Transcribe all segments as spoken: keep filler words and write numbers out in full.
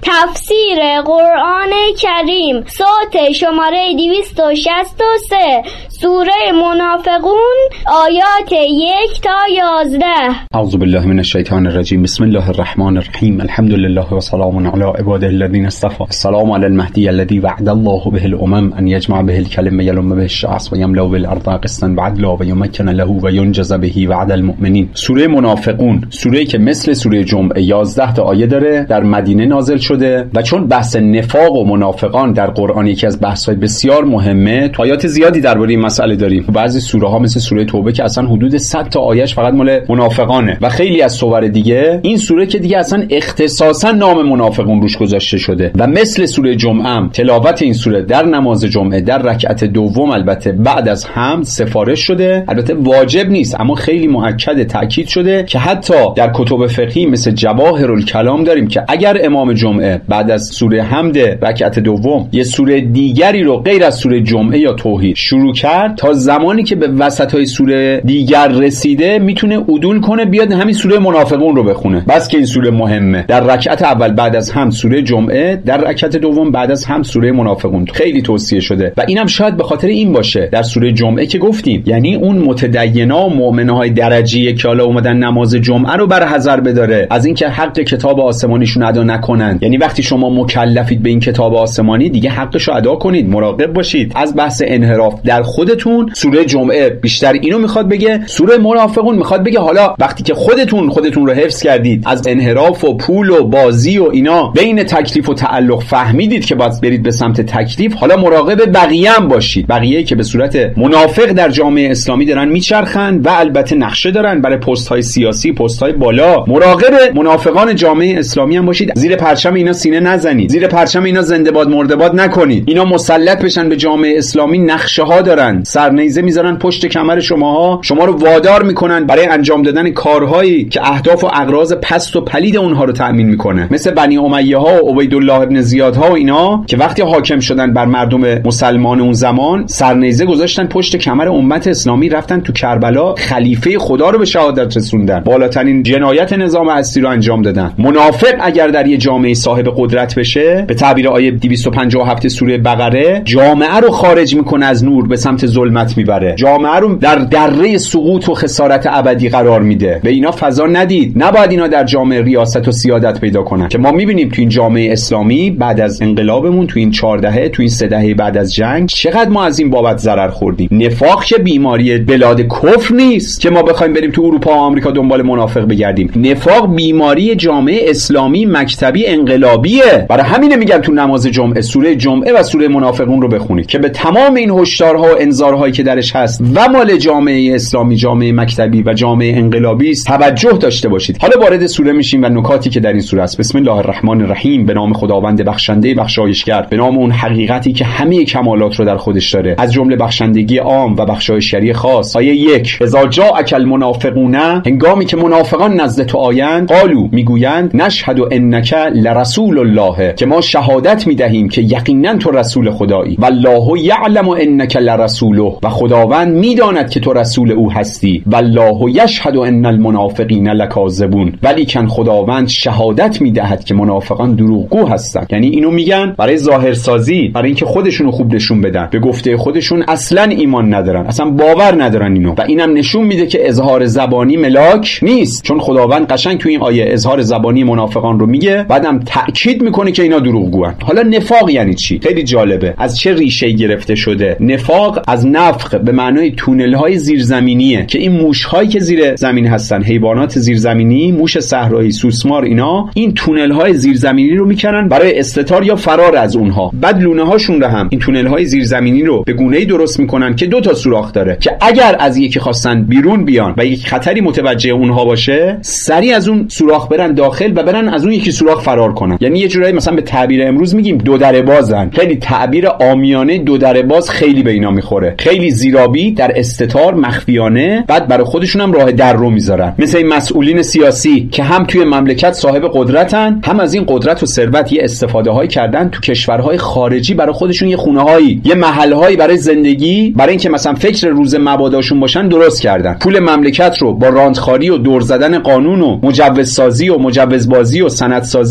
تفسیر قرآن کریم صوت شماره دویست و شصت و سه سوره منافقون آیات یک تا یازده. اعوذ بالله من الشیطان الرجیم. بسم الله الرحمن الرحیم. الحمد لله و سلام علی عباده الذین اصطفى. السلام علی المهدی الذی وعد الله به الامم ان یجمع به الکلم یلم به الشعث و یملا بالارض قسطا وعدلا و یمکن له و ینجز به وعد المؤمنین. سوره منافقون، سوره‌ای که مثل سوره جمعه یازده تا آیه داره، در مدینه نازل شده و چون بحث نفاق و منافقان در قرآن یکی از بحث‌های بسیار مهمه، آیات زیادی درباره این مسئله داریم. بعضی سوره‌ها مثل سوره توبه که اصلا حدود صد تا آیه‌اش فقط مال منافقانه و خیلی از سور دیگه. این سوره که دیگه اصلا اختصاصا نام منافقون روش گذاشته شده و مثل سوره جمعه هم تلاوت این سوره در نماز جمعه در رکعت دوم البته بعد از حمد سفارش شده. البته واجب نیست اما خیلی مؤکد تاکید شده که حتی در کتب فقهی مثل جواهرالکلام داریم که اگر امام جمعه بعد از سوره حمد رکعت دوم یه سوره دیگری رو غیر از سوره جمعه یا توحید شروع کرد، تا زمانی که به وسطای سوره دیگر رسیده میتونه عدول کنه بیاد همین سوره منافقون رو بخونه. بس که این سوره مهمه. در رکعت اول بعد از حمد سوره جمعه، در رکعت دوم بعد از حمد سوره منافقون خیلی توصیه شده و اینم شاید به خاطر این باشه. در سوره جمعه که گفتیم یعنی اون متدینا و مؤمنهای درجی که حالا اومدن نماز جمعه رو بر حذر بداره از اینکه حق کتاب آسمانیشون ادا نکنن. یعنی وقتی شما مکلفید به این کتاب آسمانی دیگه حقش رو ادا کنید، مراقب باشید از بحث انحراف در خودتون. سوره جمعه بیشتر اینو میخواد بگه. سوره منافقون میخواد بگه حالا وقتی که خودتون خودتون رو حفظ کردید از انحراف و پول و بازی و اینا بین تکلیف و تعلق فهمیدید که باید برید به سمت تکلیف، حالا مراقب بقیه هم باشید. بقیه که به صورت منافق در جامعه اسلامی دارن میچرخن و البته نقشه دارن برای پست های سیاسی، پست های بالا. مراقب منافقان جامعه اسلامی هم باشید. زیر پرچم اینا سینه نزنید، زیر پرچم اینا زنده باد مرده باد نکنید. اینا مسلط بشن به جامعه اسلامی، نقشه ها دارن، سرنیزه میذارن پشت کمر شماها، شما رو وادار میکنن برای انجام دادن کارهایی که اهداف و اغراض پست و پلید اونها رو تأمین میکنه. مثل بنی امیه ها و عبیدالله ابن زیاد ها و اینا که وقتی حاکم شدن بر مردم مسلمان اون زمان سرنیزه گذاشتن پشت کمر امت اسلامی، رفتن تو کربلا خلیفه خدا رو به شهادت رسوندن، بالاترین جنایت نظام هستی رو انجام دادن. منافق اگر در یه جامعه صاحب قدرت بشه، به تعبیر آیه دویست و پنجاه و هفت سوره بقره، جامعه رو خارج میکنه از نور به سمت ظلمت میبره، جامعه رو در دره سقوط و خسارت ابدی قرار میده. به اینا فضا ندید. نباید اینا در جامعه ریاست و سیادت پیدا کنن که ما میبینیم تو این جامعه اسلامی بعد از انقلابمون تو این چهار دهه تو این سه دهه بعد از جنگ چقدر ما از این بابت ضرر خوردیم. نفاق که بیماری بلاد کفر نیست که ما بخوایم بریم تو اروپا و آمریکا دنبال منافق بگردیم. نفاق بیماری جامعه اسلامی مکتبی انقلابیه. برای همینه میگم تو نماز جمعه سوره جمعه و سوره منافقون رو بخونید که به تمام این هشدارها و انذارهایی که درش هست و مال جامعه اسلامی، جامعه مکتبی و جامعه انقلابی است توجه داشته باشید. حالا وارد سوره میشیم و نکاتی که در این سوره است. بسم الله الرحمن الرحیم. به نام خداوند بخشنده بخشایشگر، به نام اون حقیقتی که همه کمالات رو در خودش داره، از جمله بخشندگی عام و بخشایشگری خاص. آیه یک: اذا جاءک المنافقون، هنگامی که منافقان نزد تو آیند، قالو میگویند نشهد انک لرسول الله، که ما شهادت میدهیم که یقینا تو رسول خدایی، والله یعلم انک لرسوله، و خداوند میداند که تو رسول او هستی، والله یشهد ان المنافقین لکاذبون، ولیکن خداوند شهادت میدهد که منافقان دروغگو هستند. یعنی اینو میگن برای ظاهرسازی، برای اینکه خودشونو خوب نشون بدن. به گفته خودشون اصلا ایمان ندارن، اصلا باور ندارن اینو، و اینم نشون میده که اظهار زبانی ملاک نیست، چون خداوند قشنگ تو این آیه اظهار زبانی منافقان رو میگه، بعدم تأکید میکنه که اینا دروغگوان. حالا نفاق یعنی چی؟ خیلی جالبه. از چه ریشه‌ای گرفته شده؟ نفاق از نفخ به معنای تونل‌های زیرزمینیه که این موش‌هایی که زیر زمین هستن، حیوانات زیرزمینی، موش صحرایی، سوسمار، اینا این تونل‌های زیرزمینی رو میکنن برای استتار یا فرار از اونها. بعد لونه‌هاشون رو هم این تونل‌های زیرزمینی رو به گونه‌ای درست میکنن که دو تا سوراخ داره که اگر از یکی خواستن بیرون بیان و یک خطری متوجه اونها باشه، سریع از اون سوراخ برن داخل و برن از اون یکی سوراخ فرار کنن. یعنی یه جورایی مثلا به تعبیر امروز میگیم دو دره بازن. خیلی تعبیر عامیانه دو دره باز خیلی به اینا میخوره. خیلی زیرابی در استتار مخفیانه، بعد برای خودشون هم راه در رو میذارن. مثل این مسئولین سیاسی که هم توی مملکت صاحب قدرتن، هم از این قدرت و ثروت یه استفاده های کردن تو کشورهای خارجی برای خودشون یه خونه هایی، یه محل هایی برای زندگی، برای اینکه مثلا فکر روز مباداشون باشن درست کردن. پول مملکت رو با راندخاری و دور زدن قانون و مجوز سازی و مجوز بازی و سند سازی و سند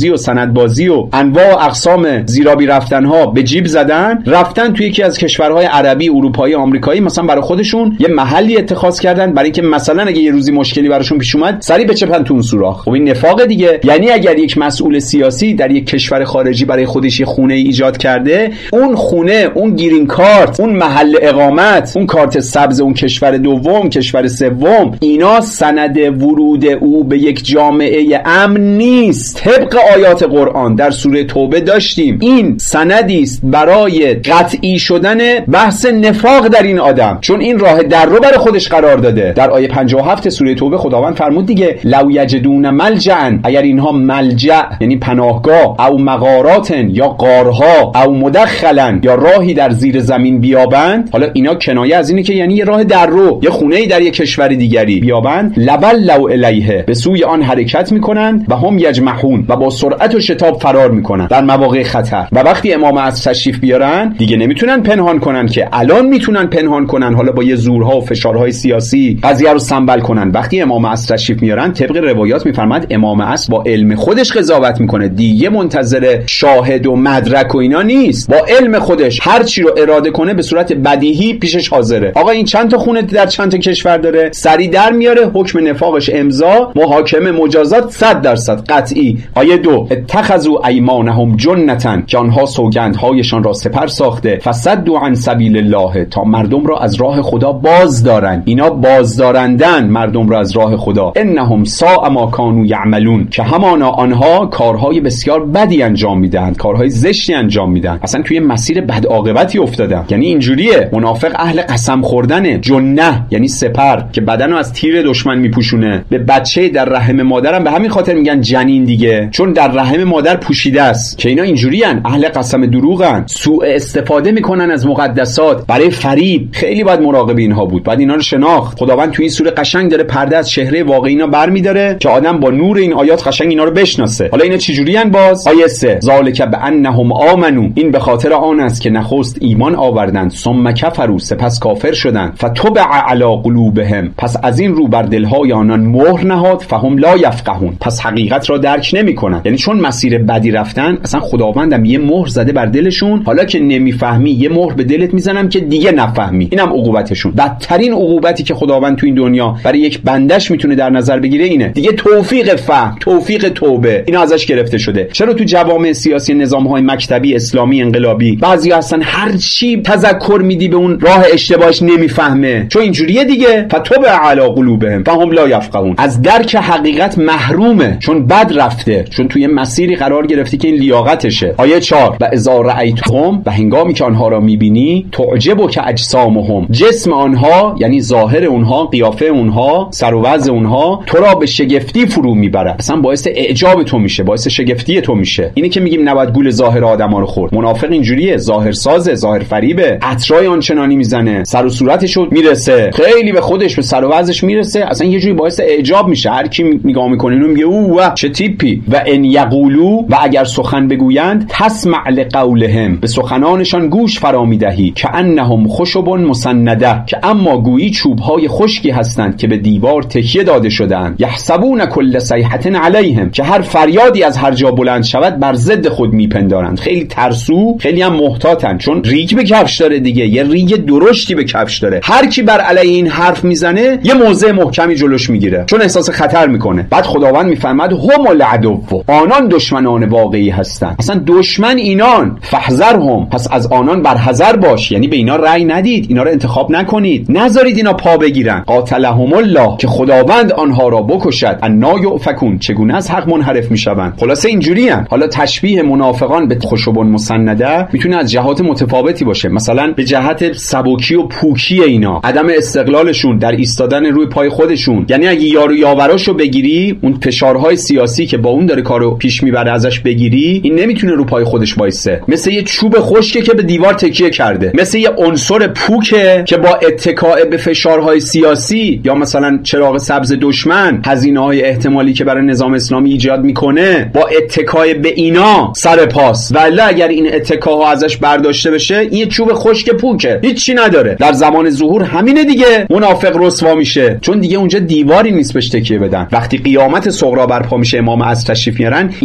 سندبازی و انواع اقسام زیرابی رفتنها به جیب زدن، رفتن توی یکی از کشورهای عربی، اروپایی، آمریکایی مثلا برای خودشون یه محلی اتخاذ کردن برای اینکه مثلا اگه یه روزی مشکلی براشون پیش اومد سریع بچپن تو اون سوراخ. خب این نفاق دیگه. یعنی اگر یک مسئول سیاسی در یک کشور خارجی برای خودش یه خونه ایجاد کرده، اون خونه، اون گرین کارت، اون محل اقامت، اون کارت سبز اون کشور دوم، کشور سوم، اینا سند ورود او به یک جامعه امن نیست. طبق آیات قرآن در سوره توبه داشتیم این سندی است برای قطعی شدن بحث نفاق در این آدم، چون این راه در رو برای خودش قرار داده. در آیه پنجاه و هفت سوره توبه خداوند فرمود دیگه لو یجدون ملجأ، اگر اینها ملجأ یعنی پناهگاه، او مغارات یا غارها، او مدخلا یا راهی در زیر زمین بیابند، حالا اینا کنایه از اینه که یعنی یه راه در رو، یه خونه‌ای در یه کشور دیگری بیابند، لبلوا الیه، به سوی آن حرکت میکنند و هم یجمحون، و با سرعت و شتاب فرار میکنن در مواقع خطر. و وقتی امام عصر تشریف بیارن دیگه نمیتونن پنهان کنن که الان میتونن پنهان کنن، حالا با یه زورها و فشارهای سیاسی قضیه رو سنبل کنن. وقتی امام عصر تشریف میارن طبق روایات میفرماد امام عصر با علم خودش قضاوت میکنه، دیگه منتظر شاهد و مدرک و اینا نیست، با علم خودش هر چی رو اراده کنه به صورت بدیهی پیشش حاضره. آقا این چند تا خونه در چند تا کشور داره، سری در میاره، حکم نفاقش امضا، محاکمه، مجازات صد درصد قطعی. آیه دو اتخذوا ایمانهم جنتا، که آنها سوگندهایشان را سپر ساخته، فصدوا عن سبیل الله، تا مردم را از راه خدا باز دارن. اینا باز دارندن مردم را از راه خدا. انهم ساء ما کانوا یعملون، که همانا آنها کارهای بسیار بدی انجام میدن، کارهای زشتی انجام میدن، اصلا توی مسیر بد عاقبتی افتادن. یعنی اینجوریه، منافق اهل قسم خوردنه. جنه یعنی سپر که بدنو از تیر دشمن میپوشونه. به بچه در رحم مادرم به همین خاطر میگن جنین دیگه، چون در رحم مادر پوشیده است. که اینا اینجوریان، اهل قسم دروغن، سوء استفاده میکنن از مقدسات برای فریب. خیلی باید مراقب اینها بود، بعد اینا رو شناخت. خداوند تو این سوره قشنگ داره پرده از چهره واقعی اینا برمی‌داره که آدم با نور این آیات قشنگ اینا رو بشناسه. حالا اینا چجوریان؟ باز آیه سه ذالک بانهم آمنو، این به خاطر آن است که نخست ایمان آوردند، ثم کفروا، سپس کافر شدند، فتبع علی قلوبهم، پس از این رو بر دلهای آنان مهر نهاد، فهم لا یفقهون، پس حقیقت را درک نمی‌کنند. یعنی چون مسیر بدی رفتن، اصلا خداوندم یه مهر زده بر دلشون، حالا که نمیفهمی یه مهر به دلت میزنم که دیگه نفهمی. اینم عقوبتشون. بدترین عقوبتی که خداوند تو این دنیا برای یک بندش میتونه در نظر بگیره اینه دیگه، توفیق فهم، توفیق توبه، اینا ازش گرفته شده. چرا تو جوامع سیاسی، نظام‌های مکتبی اسلامی انقلابی، بعضی هستن هر چی تذکر میدی به اون راه اشتباهش نمیفهمه، چون اینجوریه دیگه. فتوب علی قلوبهم فهم لا یفقهون، از درک حقیقت محرومه، چون بد رفته، چون توی مسیری قرار گرفتی که این لیاقتشه. آیه چهار و اذا رأیتهم، و هنگامی که آنها را میبینی، تعجبک اجسامهم، جسم آنها یعنی ظاهر اونها، قیافه اونها، سر و وضع اونها تو را به شگفتی فرو میبره، اصلا باعث اعجاب تو میشه، باعث شگفتی تو میشه. اینی که میگیم نباید گول ظاهر آدما رو خورد. منافق اینجوریه، ظاهر سازه، ظاهر فریبه، عطرای آنچنانی میزنه، سر و صورتشو میرسه، خیلی به خودش، به سر و وضعش میرسه، اصلا یه جوری باعث اعجاب میشه. هر کی نگاه میکنه اینو میگه اوه چه تیپی. و ان یقولو، و اگر سخن بگویند، تسمع لقولهم، به سخنانشان گوش فرا میدهی، کأنهم خشب مسنده، که اما گویی چوبهای خشکی هستند که به دیوار تکیه داده شدند. یحسبون کل صیحة علیهم، که هر فریادی از هر جا بلند شود بر ضد خود میپندارند. خیلی ترسو، خیلی هم محتاطن، چون ریگ به کفش داره دیگه، یه ریگ درشتی به کفش داره. هر کی بر علیه این حرف میزنه یه موضع محکمی جلوش میگیره، چون احساس خطر میکنه. بعد خداوند میفرماد هم العدو، آنان دشمنان واقعی هستند. اصلا دشمن اینان، فاحذرهم، پس از آنان بر حذر باش. یعنی به اینا رأی ندید، اینا رو انتخاب نکنید، نذارید اینا پا بگیرن. قاتلهم الله، که خداوند آنها را بکشد. انا یؤفکون، چگونه از حق منحرف میشوند. خلاصه اینجوریه. حالا تشبیه منافقان به خشب مسنده میتونه از جهات متفاوتی باشه، مثلا به جهت سبکی و پوکی اینا، عدم استقلالشون در ایستادن روی پای خودشون. یعنی اگه یارو یاوراشو بگیری، اون فشارهای سیاسی که با اون داره کارو پیش میبره ازش بگیری، این نمیتونه رو پای خودش وایسه، مثل یه چوب خشکه که به دیوار تکیه کرده، مثل یه عنصر پوکه که با اتکاء به فشارهای سیاسی یا مثلا چراغ سبز دشمن، هزینه‌های احتمالی که برای نظام اسلامی ایجاد میکنه، با اتکاء به اینا سر پاس. ولی اگر این اتکاها ازش برداشته بشه، این چوب خشک پوکه، هیچی نداره. در زمان ظهور همینه دیگه، منافق رسوا میشه، چون دیگه اونجا دیواری نیست بهش تکیه بدن. وقتی قیامت صغرا برپا میشه، امام عصر تشریف میارن، اینا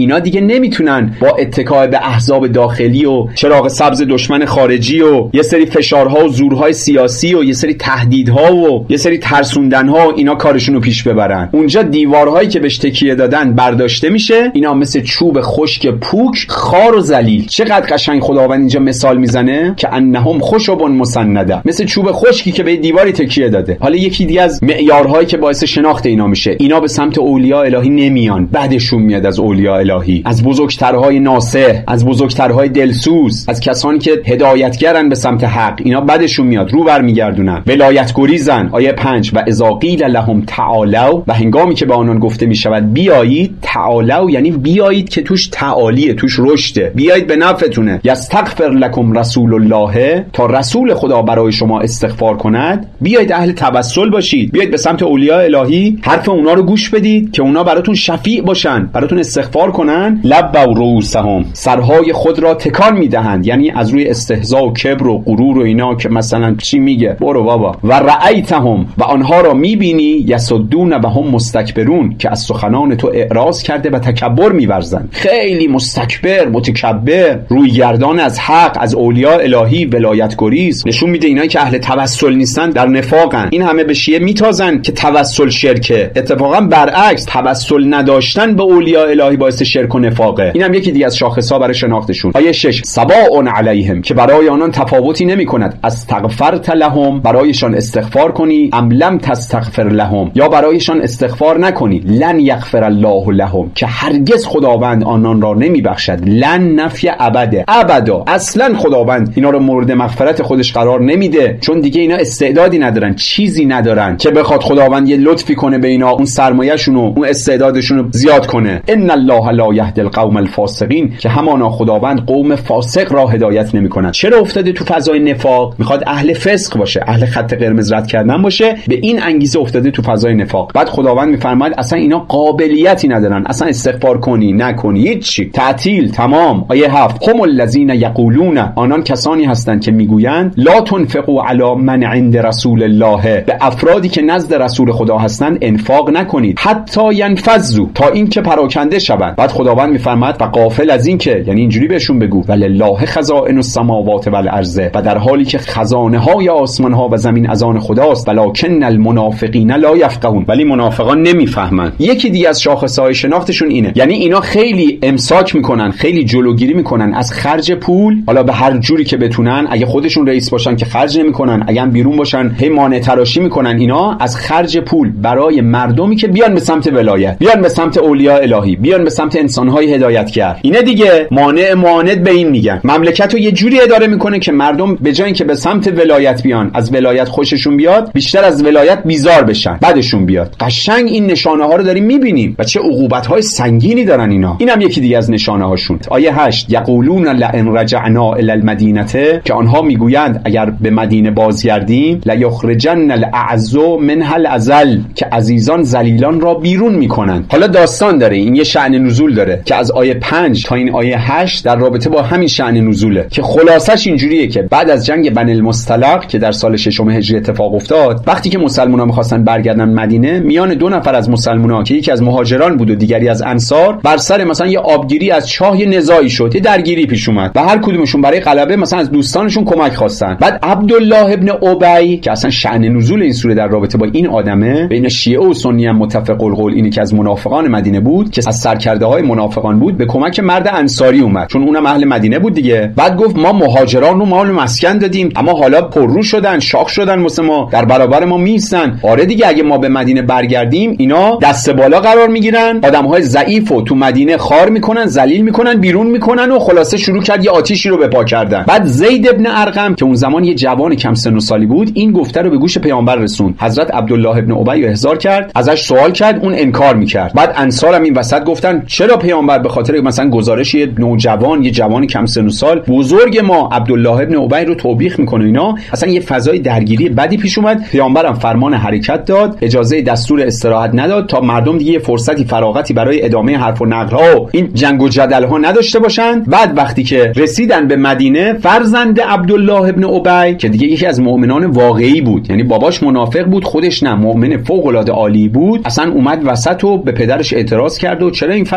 اینا دیگه نمیتونن با اتکای به احزاب داخلی و چراغ سبز دشمن خارجی و یه سری فشارها و زورهای سیاسی و یه سری تهدیدها و یه سری ترسوندنها و اینا کارشون رو پیش ببرن. اونجا دیوارهایی که بهش تکیه دادن برداشته میشه، اینا مثل چوب خشک پوک خار و ذلیل. چقدر قشنگ خداوند اینجا مثال میزنه که انهم خشب مسنده، مثل چوب خشکی که به دیواری تکیه داده. حالا یکی دیگه از معیارهایی که باعث شناخت اینا میشه، اینا به سمت اولیاء الهی نمیان، بعدشون میاد از اولیاء الهی، از بزرگترهای ناصح، از بزرگترهای دلسوز، از کسانی که هدایتگرن به سمت حق، اینا بعدشون میاد، رو برمیگردونن، ولایت گریزن. آیه پنج و اذا قیل لهم تعالوا، و هنگامی که به آنان گفته میشود بیایید، تعالوا یعنی بیایید که توش تعالیه، توش رشده، بیایید به نفعتونه. یستغفر لکم رسول الله، تا رسول خدا برای شما استغفار کند، بیایید اهل توسل باشید، بیایید به سمت اولیاء الهی، حرف اونا رو گوش بدید که اونا براتون شفیع باشن، براتون استغفار کنن. لبوا رؤوسهم، سرهای خود را تکان میدهند، یعنی از روی استهزاء و کبر و غرور و اینا که مثلا چی میگه برو بابا. و رأیتهم، و آنها را میبینی، یسدون و هم مستکبرون، که از سخنان تو اعراض کرده و تکبر میورزند، خیلی مستکبر، متکبر، روی گردان از حق، از اولیاء الهی، ولایت گریز. نشون میده اینایی که اهل توسل نیستن در نفاقن. این همه به شیعه میتازن که توسل شرکه، اتفاقا برعکس، توسل نداشتن به اولیاء الهی باعث شرک و نفاقه. اینم یکی دیگه از شاخص‌ها برای شناختشون. آیه شش سواء علیهم، که برای آنان تفاوتی نمیکند، استغفرت لهم، برایشان استغفار کنی، ام لم تستغفر لهم، یا برایشان استغفار نکنی، لن یغفر الله لهم، که هرگز خداوند آنان را نمیبخشد. لن نفی ابده، ابدا، اصلا خداوند اینا رو مورد مغفرت خودش قرار نمیده، چون دیگه اینا استعدادی ندارن، چیزی ندارن که بخواد خداوند یه لطفی کنه به اینا، اون سرمایه‌شون و اون استعدادشون رو زیاد کنه. ان الله لا یهدی القوم الفاسقین، که همانا خداوند قوم فاسق را هدایت نمیکنه. چرا افتاده تو فضای نفاق؟ میخواد اهل فسق باشه، اهل خط قرمز رد کردن باشه، به این انگیزه افتاده تو فضای نفاق. بعد خداوند میفرماید اصلا اینا قابلیتی ندارن، اصلا استغفار کنی نکنی هیچی، تعطیل تمام. آیه هفت هم الذین یقولون، آنان کسانی هستند که میگویند لا تنفقوا علی من عند رسول الله، به افرادی که نزد رسول خدا هستند انفاق نکنید، حتی ینفذوا، تا این که پراکنده شوند. بعد خداوند میفرماید و غافل از این که، یعنی اینجوری بهشون بگو ولله خزائن السماوات والارض، و در حالی که خزانه های آسمان ها و زمین از آن خداست، ولکن المنافقین لا یفقهون، ولی منافقان نمیفهمند. یکی دیگه از شاخصهای شناختشون اینه، یعنی اینا خیلی امساک میکنن، خیلی جلوگیری میکنن از خرج پول، حالا به هر جوری که بتونن. اگه خودشون رئیس باشن که خرج نمیکنن، اگه هم بیرون باشن هی مانع تراشی میکنن. اینا از خرج پول برای مردمی که بیان به سمت ولایت، بیان به سمت اولیاء الهی، بیان به سمت انسانهای هدایتگر، اینا دیگه مانع معاند به این میگن. مملکت رو یه جوری اداره میکنه که مردم به جای اینکه به سمت ولایت بیان، از ولایت خوششون بیاد، بیشتر از ولایت بیزار بشن، بعدشون بیاد. قشنگ این نشانه ها رو داریم میبینیم و چه عقوبت های سنگینی دارن اینا. اینم یکی دیگه از نشانه هاشون. آیه هشت یقولون لئن رجعنا الی المدینه، که آنها میگویند اگر به مدینه بازگردیم، لیخرجن الاعز منها الاذل، که عزیزان ذلیلان را بیرون میکنند. حالا داستان داره، این یه شأن نزول داره که از آیه پنج تا این آیه هشت در رابطه با همین شأن نزوله، که خلاصش اینجوریه که بعد از جنگ بنی المصطلق که در سال ششم هجری اتفاق افتاد، وقتی که مسلمان‌ها می‌خواستن برگردن مدینه، میان دو نفر از مسلمان‌ها که یکی از مهاجران بود و دیگری از انصار، بر سر مثلا یه آبگیری از چاه یه نزاعی شد، یه درگیری پیش اومد و هر کدومشون برای غلبه مثلا از دوستانشون کمک خواستن. بعد عبدالله ابن ابی که اصلا شأن نزول این سوره در رابطه با این آدمه، بین شیعه و سنی هم متفق القول اینه که از منافقان مدینه بود، که از سرکرده‌های منافقان بود، به کمک مرد انصاری اومد، چون اونم اهل مدینه بود دیگه. بعد گفت ما مهاجران رو مال مسکن دادیم، اما حالا پررو شدن، شاخ شدن، مثل ما در برابر ما میستن. آره دیگه، اگه ما به مدینه برگردیم اینا دست بالا قرار میگیرن، آدم‌های ضعیفو تو مدینه خار میکنن، ذلیل میکنن، بیرون میکنن و خلاصه شروع کرد یه آتیشی رو به پا کردن. بعد زید ابن ارقم که اون زمان یه جوان کم سن و سالی بود، این گفته رو به گوش پیامبر رسوند. حضرت عبدالله ابن ابی رو احضار کرد، ازش سوال کرد، اون انکار میکرد. بعد انصار هم این وسط گفتن چرا پیامبر به خاطر مثلا گزارش یه نوجوان، یه جوان کم سن و سال، بزرگ ما عبدالله ابن ابی رو توبیخ میکنه اینا، اصلا یه فضای درگیری بدی پیش اومد. پیامبرم فرمان حرکت داد، اجازه دستور استراحت نداد تا مردم دیگه فرصتی فراغتی برای ادامه حرف و نقل ها و این جنگ و جدل ها نداشته باشن. بعد وقتی که رسیدن به مدینه، فرزند عبدالله ابن ابی که دیگه یکی از مؤمنان واقعی بود، یعنی باباش منافق بود، خودش نه، مؤمن فوق العاده عالی بود، اصلا اومد وسط و به پدرش اعتراض کرد و چرا این فضا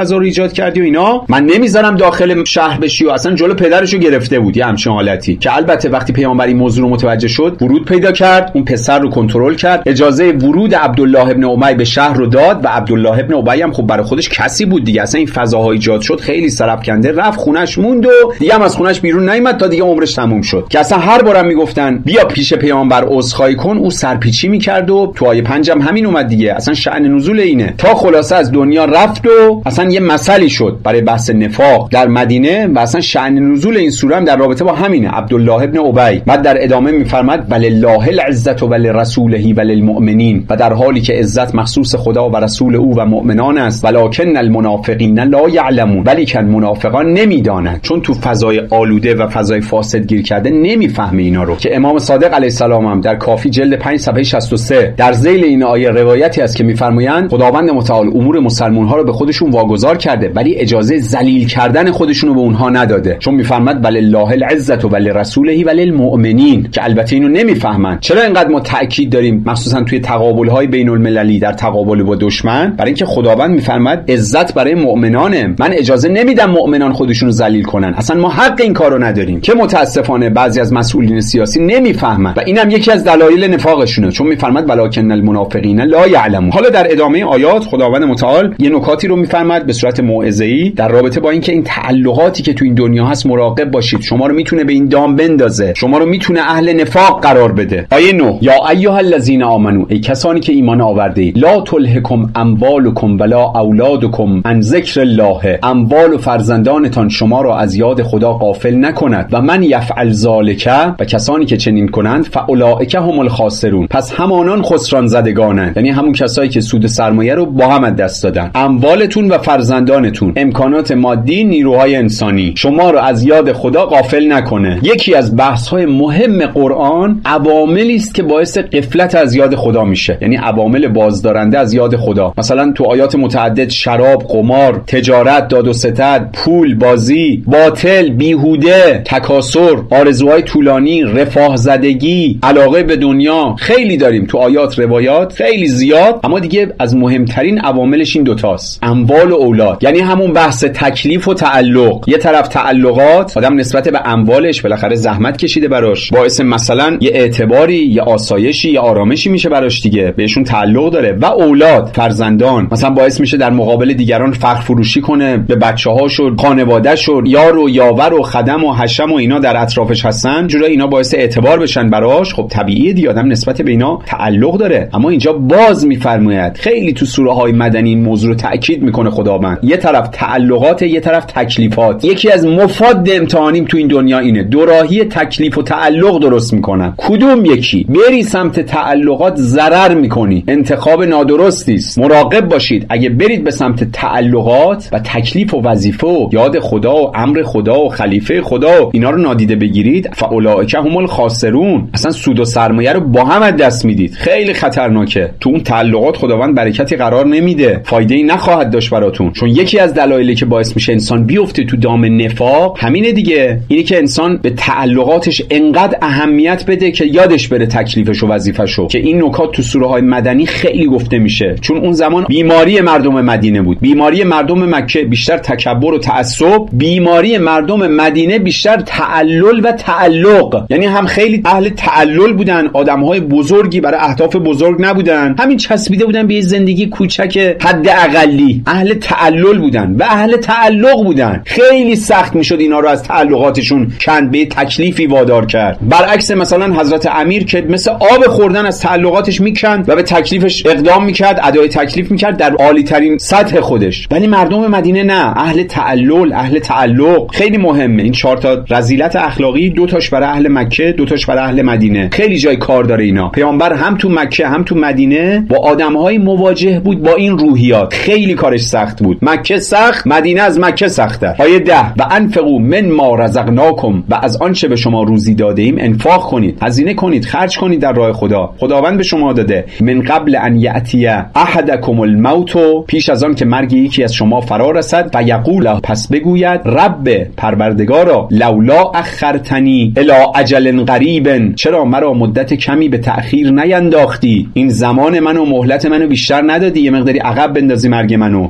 فضا رو ایجاد کردی و اینا، من نمیذارم داخل شهر بشی و اصلا جلو پدرشو گرفته بود یه همچین حالتی که البته وقتی پیامبر این موضوع رو متوجه شد ورود پیدا کرد، اون پسر رو کنترل کرد، اجازه ورود عبدالله ابن امی به شهر رو داد و عبدالله ابن ابی هم خب برای خودش کسی بود دیگه، اصلا این فضاها ایجاد شد خیلی سرفکنده، رفت خونش موند و دیگه هم از خونش بیرون نیامد تا دیگه عمرش تموم شد که اصلا هر بارم میگفتن بیا پیش پیامبر عذرخواهی کن او سرپیچی میکرد و تو آیه پنج هم همین اومد دیگه، اصلا شأن نزول اینه تا خلاصه از دنیا رفت و اصلا یه مسئله شد برای بحث نفاق در مدینه و اصلا شأن نزول این سوره هم در رابطه با همینه. عبدالله ابن ابی بعد در ادامه میفرماد ولله العزة ولرسوله وللمؤمنین، و در حالی که عزت مخصوص خدا و رسول او و مؤمنان است، ولکن المنافقین لا یعلمون، ولیکن منافقان نمیدانند، چون تو فضای آلوده و فضای فاسد گیر کرده نمیفهمه اینا رو، که امام صادق علیه السلام هم در کافی جلد پنج صفحه شصت و سه در ذیل این آیه روایتی است که میفرمایند خداوند متعال امور مسلمان ها رو به خودشون واگذار کرده ولی اجازه ذلیل کردن خودشون رو به اونها نداده، چون میفرماد ولله العزة ولرسوله وللمؤمنین، که البته اینو نمیفهمن. چرا اینقدر ما تاکید داریم مخصوصا توی تقابل های بین المللی در تقابل با دشمن؟ برای اینکه خداوند میفرماد عزت برای مؤمنانه، من اجازه نمیدم مؤمنان خودشون رو ذلیل کنن، اصلا ما حق این کارو نداریم، که متاسفانه بعضی از مسئولین سیاسی نمیفهمن و اینم یکی از دلایل نفاقشونه، چون میفرماد ولکن المنافقین لا یعلمون. حالا در ادامه آیات خداوند متعال یه نکاتی رو میفرماد به صورت موعظه‌ای در رابطه با اینکه این تعلقاتی که تو این دنیا هست مراقب باشید، شما رو میتونه به این دام بندازه، شما رو میتونه اهل نفاق قرار بده. آیه نه یا ایها الذین آمنو، ای کسانی که ایمان آورده اید، لا تلهکم اموالکم ولا اولادکم عن ذکر الله، اموال و فرزندانتان شما را از یاد خدا غافل نکند، و من یفعل ذلک، و کسانی که چنین کنند فاولئک هم الخاسرون، پس همانان خسران زدگانند، یعنی همون کسایی که سود سرمایه رو با هم از دست دادن. اموالتون و فرزندانتون، امکانات مادی، نیروهای انسانی، شما رو از یاد خدا غافل نکنه. یکی از بحث‌های مهم قرآن عواملی است که باعث غفلت از یاد خدا میشه، یعنی عوامل بازدارنده از یاد خدا. مثلا تو آیات متعدد شراب، قمار، تجارت، داد و ستد، پول، بازی، باطل، بیهوده، تکاسر، آرزوهای طولانی، رفاه زدگی، علاقه به دنیا، خیلی داریم تو آیات روایات خیلی زیاد، اما دیگه از مهمترین عواملش این دوتاست، اموال و اولاد، یعنی همون بحث تکلیف و تعلق. یه طرف تعلقات، آدم نسبت به اموالش بالاخره زحمت کشیده براش، باعث مثلا یه اعتباری، یه آسایشی، یه آرامشی میشه براش دیگه، بهشون تعلق داره. و اولاد، فرزندان، مثلا باعث میشه در مقابل دیگران فخر فروشی کنه به بچه‌هاش و خانواده‌اش و یار و یاور و خدم و حشم و اینا در اطرافش هستن، جوری اینا باعث اعتبار بشن براش. خب طبیعیه دیگه آدم نسبت به اینا تعلق داره. اما اینجا باز میفرماید، خیلی تو سوره های مدنی این موضوع رو تاکید میکنه خداوند، یه طرف تعلقات، یه طرف تکلیفات. یکی از مفاد امتحانیم تو این دنیا اینه، دوراهی تکلیف و تعلق درست میکنن. کدوم یکی؟ بری سمت تعلقات ضرر میکنی، انتخاب نادرستی است. مراقب باشید اگه برید به سمت تعلقات و تکلیف و وظیفه و یاد خدا و امر خدا و خلیفه خدا و اینا رو نادیده بگیرید، فاولئک هم الخاسرون، اصلا سود و سرمایه رو با هم از دست میدید. خیلی خطرناکه. تو اون تعلقات خداوند برکتی قرار نمیده، فایده‌ای نخواهد داشت براتون، چون یکی از دلایلی که باعث میشه انسان بیفته تو دام نفاق همینه دیگه، اینی که انسان به تعلقاتش انقدر اهمیت بده که یادش بره تکلیفش و وظیفه‌شو، که این نکات تو سوره های مدنی خیلی گفته میشه، چون اون زمان بیماری مردم مدینه بود. بیماری مردم مکه بیشتر تکبر و تعصب، بیماری مردم مدینه بیشتر تعلل و تعلق، یعنی هم خیلی اهل تعلل بودن، آدم‌های بزرگی برای اهداف بزرگ نبودن، همین چسبیده بودن به زندگی کوچک حد اقلی، اهل تعلل بودن و اهل تعلق بودن. خیلی سخت میشد اینا رو از تعلقاتشون کند، به تکلیفی وادار کرد. برعکس مثلا حضرت امیر که مثل آب خوردن از تعلقاتش میکند و به تکلیفش اقدام میکرد، ادای تکلیف میکرد در عالی ترین سطح خودش. ولی مردم مدینه نه، اهل تعلل، اهل تعلق. خیلی مهمه این چهار تا رذیلت اخلاقی، دو تاش برای اهل مکه، دو تاش برای اهل مدینه. خیلی جای کار داره اینا. پیامبر هم تو مکه هم تو مدینه با آدم‌های مواجه بود با این روحیات. خیلی کارش سخت بود. مکه سخت، مدینه از مکه سخت‌تر. آیه ده و انفقوا من ما رزقناکم، و از آنچه به شما روزی داده ایم انفاق کنید، هزینه کنید، خرج کنید در راه خدا. خداوند به شما داده. من قبل ان یأتی احدکم الموت، پیش از آن که مرگ یکی از شما فرا رسد، و یقول، پس بگوید، رب پروردگارا، لولا اخرتنی الی اجل قریب، چرا مرا مدت کمی به تأخیر نینداختی، این زمان منو مهلت منو بیشتر ندادی، یه مقداری عقب بندازی مرگ منو، حتی یک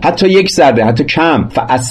یک ذره حتی کم،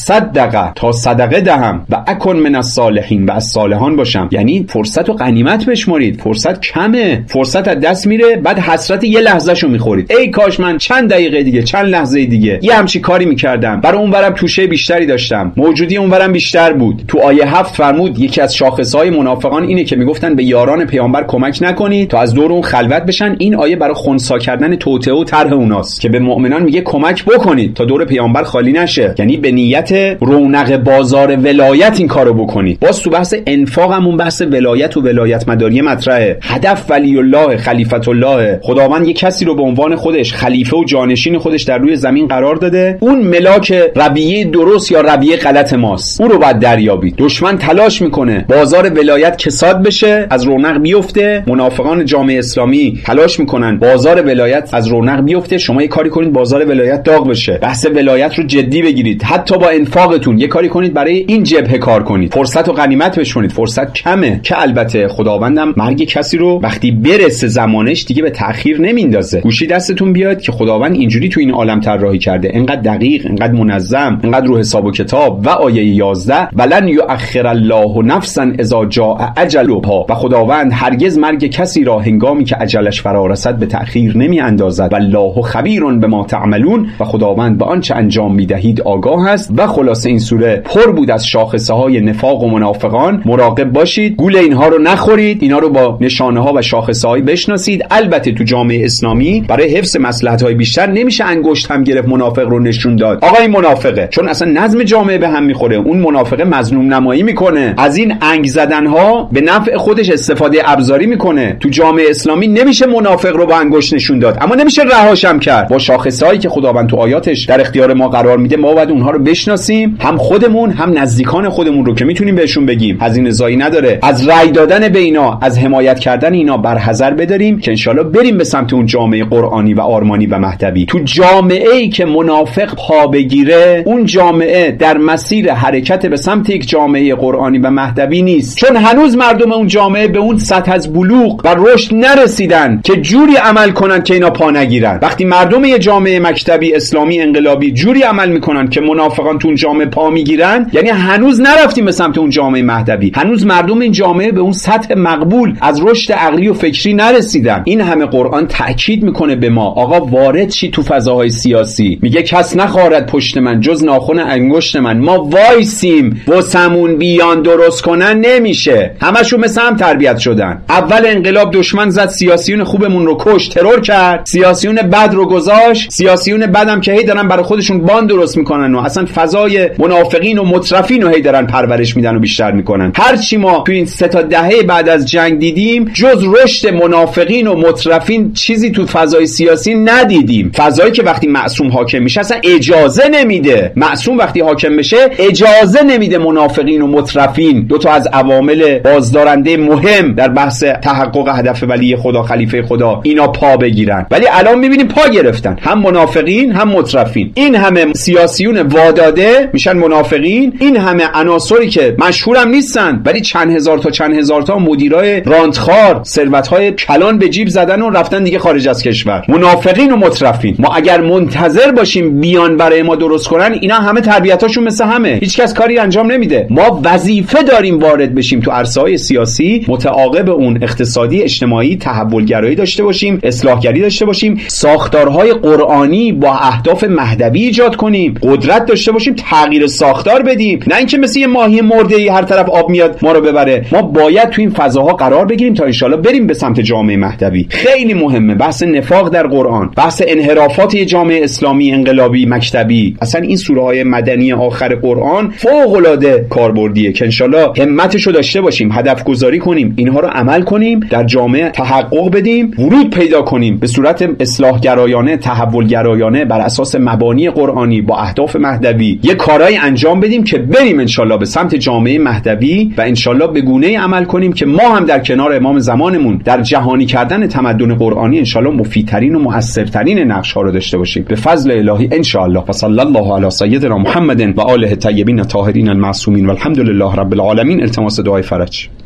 فاصدق تا صدقه دهم و اکن من الصالحین و از صالحان باشم. یعنی فرصت و غنیمت بشمارید، فرصت کمه، فرصت از دست میره، بعد حسرت یه لحظهشو میخورید. ای کاش من چند دقیقه دیگه، چند لحظه دیگه یه همچی کاری میکردم، برای اونورم توشه بیشتری داشتم، موجودی اونورم بیشتر بود. تو آیه هفت فرمود یکی از شاخصهای منافقان اینه که میگفتن به یاران پیامبر کمک نکنید تا از دور اون خلوت بشن. این آیه برای خنثی کردن توطئه و طرح اوناست که به مؤمنان میگه کمک بکنید تا دور پیامبر خالی نشه، یعنی به نیت رونق بازار ولایت این کارو بکنید. باز تو بحث انفاق همون بحث ولایت و ولایت مداری مطرحه. هدف ولی الله، خلیفت الله. خداوند یک کسی رو به عنوان خودش خلیفه و جانشین خودش در روی زمین قرار داده، اون ملاک رویه درست یا رویه غلط ماست، اون رو باید دریابید. دشمن تلاش میکنه بازار ولایت کساد بشه، از رونق بیفته. منافقان جامعه اسلامی تلاش میکنن بازار ولایت از رونق بیفته. شما یه کاری کنید بازار ولایت داغ بشه. بحث ولایت رو جدی بگیرید، حتی با انفاقتون یه کاری کنید برای این جبهه کار کنید، فرصت و غنیمت بشونید. فرصت کمه که البته خداوندم مرگ کسی رو وقتی برسه زمانش دیگه به تأخیر نمیندازه. گوشی دستتون بیاد که خداوند اینجوری تو این عالم طراحی کرده، انقدر دقیق، انقدر منظم، انقدر رو حساب و کتاب. و آیه یازده ولن یؤخر الله نفسا اذا جاء اجلها، و خداوند هرگز مرگ کسی را هنگامی که اجلش فرا رسد به تأخیر نمی اندازد. والله خبیر بما تعملون، و خداوند به آنچه انجام میدهید آگاه است. و خلاصه این سوره پر بود از شاخصه های نفاق و منافقان. مراقب باشید، گول اینها رو نخورید، اینا رو با نشانه ها و شاخصه های بشناسید. البته تو جامعه اسلامی برای حفظ مصلحت های بیشتر نمیشه انگشت هم گرفت منافق رو نشون داد آقا این منافقه، چون اصلا نظم جامعه به هم میخوره. اون منافقه مظلوم نمایی میکنه، از این انگ زدن ها به نفع خودش استفاده ابزاری میکنه. تو جامعه اسلامی نمیشه منافق رو با انگشت نشون داد، اما نمیشه رهاش هم کرد. با شاخصه هایی که خداوند تو آیاتش در اختیار ما قرار میده ما باید اونها رو بشناسیم، هم خودمون هم نزدیکان خودمون رو که میتونیم بهشون بگیم. هزینه زایی نداره. از رأی دادن به اینا، از حمایت کردن اینا برحذر بداریم که انشالله بریم به سمت اون جامعه قرآنی و آرمانی و مهدوی. تو جامعه‌ای که منافق پا بگیره، اون جامعه در مسیر حرکت به سمت یک جامعه قرآنی و مهدوی نیست، چون هنوز مردم اون جامعه به اون سطح از بلوغ و رشد نرسیدن که جوری عمل کنن که اینا پا نگیرن. وقتی مردم یه جامعه مکتبی اسلامی انقلابی جوری عمل میکنن که منافقان تو اون جامعه پا میگیرن، یعنی هنوز نرفتیم به سمت اون جامعه مهدوی، هنوز مردم این جامعه به اون سطح مقبول از رشد عقلی و فکری نرسیدن. این همه قرآن تأکید میکنه به ما آقا وارد شی تو فضاهای سیاسی. میگه کس نخوارد پشت من جز ناخن انگشت من. ما وایسیم واسمون بیان درست کنن نمیشه. همشون مثل هم تربیت شدن. اول انقلاب دشمن زد، سیاسیون خوبمون رو کشت، ترور کرد، سیاسیون بد رو گذاشت. سیاسیون بدم که هی دارن برای خودشون باند درست میکنن و اصلا فضای منافقین و مترفین رو هی دارن پرورش میدن و بیشتر میکنن. هر چی ما تو این سه تا دهه بعد از جنگ دیدیم جز رشد منافقین و مترفین چیزی تو فضای سیاسی ندیدیم. فضایی که وقتی معصوم حاکم میشه اصلا اجازه نمیده. معصوم وقتی حاکم بشه اجازه نمیده منافقین و مترفین، دو تا از عوامل بازدارنده مهم در بحث تحقق هدف ولی خدا خلیفه خدا، اینا پا بگیرن. ولی الان میبینیم پا گرفتن، هم منافقین هم مترفین. این همه سیاسیون واداده میشن منافقین، این همه عناصری که مشهورم نیستن ولی چند هزار تا چند هزار تا مدیرای رانتخوار ثروت‌های کلان به جیب زدن و رفتن دیگه خارج از کشور. منافقین و مترفین. ما اگر منتظر باشیم بیان برای ما درست کنن، اینا همه تربیتاشون مثل همه، هیچکس کاری انجام نمیده. ما وظیفه داریم وارد بشیم تو عرصه‌های سیاسی، متعاقب اون اقتصادی، اجتماعی، تحولگرایی داشته باشیم، اصلاحگری داشته باشیم، ساختارهای قرآنی با اهداف مهدوی ایجاد کنیم، قدرت داشته باشیم، تغییر ساختار بدیم، نه اینکه مثل یه ماهی مرده‌ای هر طرف آب میاد ما رو ببره. ما باید تو این فضاها قرار بگیریم تا انشالله بریم به سمت جامعه مهدوی. خیلی مهمه بحث نفاق در قرآن، بحث انحرافات جامعه اسلامی انقلابی مکتبی. اصلا این سوره های مدنی آخر قرآن فوق العاده کاربردیه که انشالله همتشو داشته باشیم، هدف گذاری کنیم، اینها رو عمل کنیم، در جامعه تحقق بدیم، ورود پیدا کنیم به صورت اصلاحگرایانه، تحولگرایانه، بر اساس مبانی قرآنی با اهداف مهدوی یه کارایی انجام بدیم که بریم انشالله به سمت جامعه مهدوی و انشالله به گونه‌ای عمل کنیم که ما هم در کنار امام زمانمون در جهانی کردن تمدن قرآنی انشالله مفیدترین و مؤثرترین نقش ها رو داشته باشیم به فضل الهی انشالله. و صلی الله علی سیدنا محمد و آله الطیبین الطاهرین المعصومین والحمد لله رب العالمین. التماس دعای فرج.